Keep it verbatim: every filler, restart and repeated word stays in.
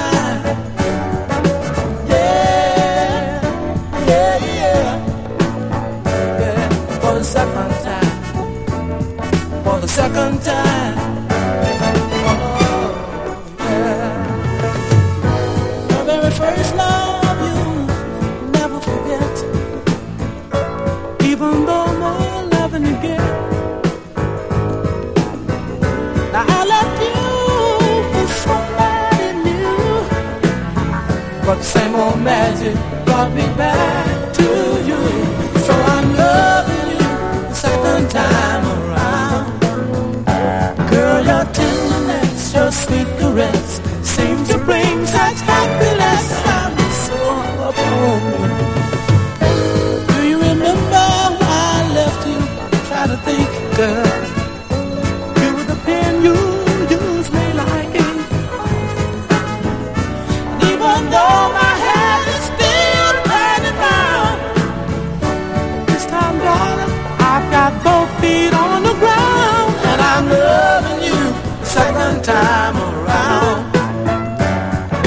time. Yeah, yeah, yeah. Yeah, for the second time. For the second time. Oh, yeah. The very first love you never forget. Even though more loving you get. Now I left you for somebody new, but the same old magic brought me back to you. So I'm loving you the second time around. Girl, your tenderness, your sweet caress seems to bring such happiness. I'm so upon you. Do you remember why I left you? Try to think, girl. You were the pen you used me like ink. And even though